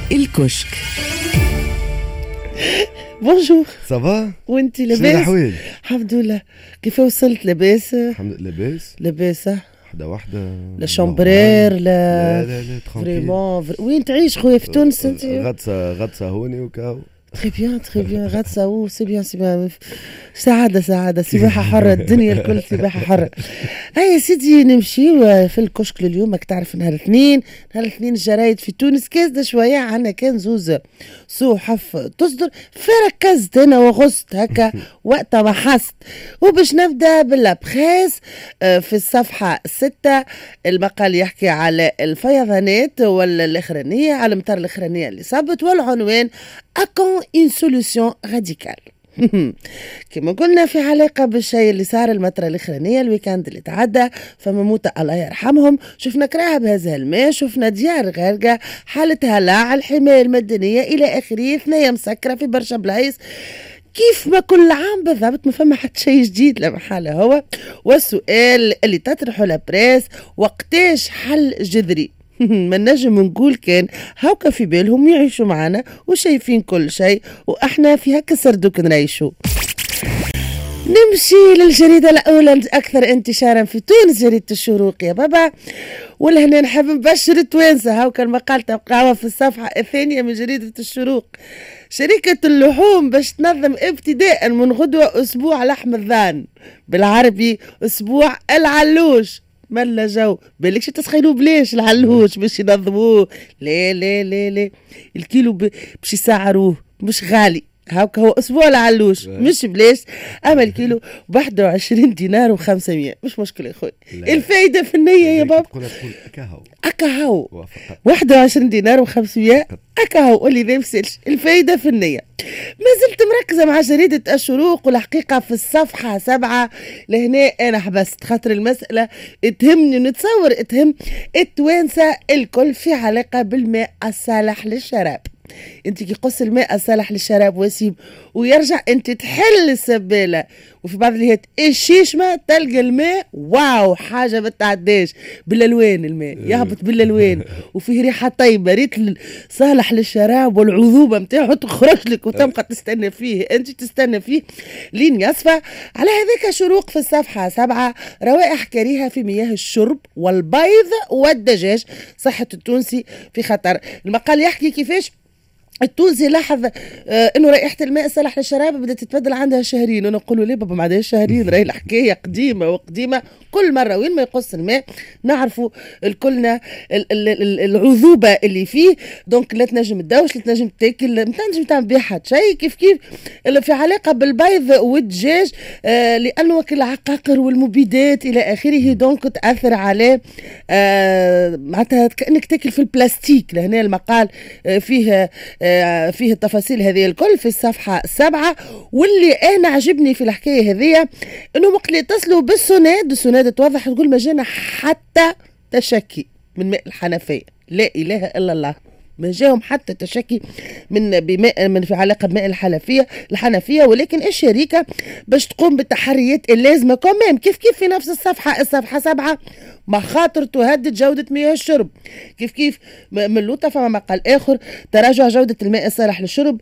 الكشك. بونجور. صافا وانت شنو لاباس؟ الأحوال؟ الحمد لله. كيف وصلت؟ لاباس؟ الحمد لله لاباس. لاباس لا شامبرير لا لا فريمون. وين تعيش خويا؟ في تونس انت؟ غطسة هوني وكاو. تري بيان غاتسا سي بيان سعادة سباحة حرة، الدنيا الكل سباحة حرة. هيا سيدي نمشي في الكشك لليوم. راك تعرف نهار الاثنين الجرايد في تونس كازدة شوية، عنا كان زوز صحف تصدر، فركزت انا وغصت هكا وقتها ما حست. وباش نبدا بالابخاس في الصفحة 6 المقال يحكي على الفيضانات ولا الاخرانية، على المطر الاخرانية اللي صابت، والعنوان أكون إن سوليسيون راديكال. كما قلنا في علاقة بالشيء اللي صار المطرة الأخرانية الويكاند اللي تعدى، فما موتى الله يرحمهم. شفنا كراها بهذا الماء، شفنا ديار غارقة، حالة هلع، الحماية المدنية إلى آخره، ثنايا مسكرة في برشا بلايص. كيف ما كل عام بالضبط ما فما حتى شيء جديد لا محالة. هو والسؤال اللي تطرحه لابريس، وقتاش حل جذري؟ ما نجم نقول كان هاوكا في بالهم يعيشوا معنا وشايفين كل شيء، وإحنا في هكا سردوك نعيشوا. نمشي للجريدة الأولى أكثر انتشارا في تونس، جريدة الشروق يا بابا. ولهنا نحب نبشر توانسة، هاوكا المقال تلقاوها في الصفحة الثانية من جريدة الشروق. شركة اللحوم باش تنظم ابتداء من غدوة أسبوع لحم الضان، بالعربي أسبوع العلوش. ملا جو بالكش تسخيلوا بلاش العلوش باش ينظموه. لا الكيلو باش يسعروه، مش غالي، هاكا هو اسبوع العلوش مش بلاش. اما الكيلو ب21 دينار و500، مش مشكله يا خويا. الفايده في النيه يا بابا. تقول اكاهو 21 دينار و500 اكاهو، واللي ما يفسلش الفايده في النيه. ما زلت مركزه مع جريده الشروق، والحقيقه في الصفحه 7 لهنا انا حبست، خاطر المساله تهمني ونتصور تهم التوانسه الكل في علاقه بالماء الصالح للشراب. انت كي قص الماء الصالح للشراب وسيم ويرجع انت تحل السباله، وفي بعض الهيئات الشيشمه تلقى الماء واو حاجه ما تعداش بالالوان، الماء يهبط بالالوان وفيه ريحه طيبه، ريت صالح للشراب، والعذوبه نتاعو تخرج لك وتبقى تستنى فيه، انت تستنى فيه لين يصفى. على هذاك شروق في الصفحه 7 روائح كريهه في مياه الشرب والبيض والدجاج، صحه التونسي في خطر. المقال يحكي كيفاش التونسي لاحظ انه رائحه الماء الصالح للشراب بدات تتبدل عندها شهرين. وانا نقول له ليه بابا ما عندهاش شهرين، راهي الحكايه قديمه كل مره وين ما يقص الماء نعرفوا الكلنا العذوبه اللي فيه. دونك لا تنجم تدوش، لا تنجم تاكل، ما تنجم تعمل بها حتى شيء. كيف اللي في علاقه بالبيض والدجاج لانه كل العقاقر والمبيدات الى اخره، دونك تاثر عليه معناتها كانك تاكل في البلاستيك. لهنا المقال فيه التفاصيل هذه الكل في الصفحة 7. واللي أنا عجبني في الحكاية هذه أنه وقت اللي يتصلوا بالسوناد توضح تقول ما جانا حتى تشكي من ماء الحنفية، لا إله إلا الله، ما جاهم حتى تشكي من في علاقه بماء الحنفيه. ولكن الشركه باش تقوم بالتحريات اللازمه كمان كيف في نفس الصفحه 7 مخاطر تهدد جوده مياه الشرب. كيف من لوطه فما مقال اخر، تراجع جوده الماء الصالح للشرب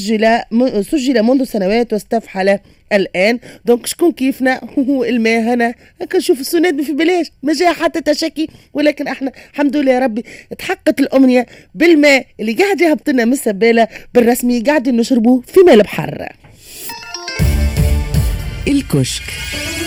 سجل منذ سنوات واستفحل الان. دونك شكون كيفنا الماء هنا هكا نشوف السناد في بلاش، ما جاء حتى تشكي، ولكن احنا الحمد لله يا ربي تحققت الامنيه بالماء اللي قاعد يهبط لنا من السباله بالرسمي قاعدين نشربوه في ماء البحر. الكشك.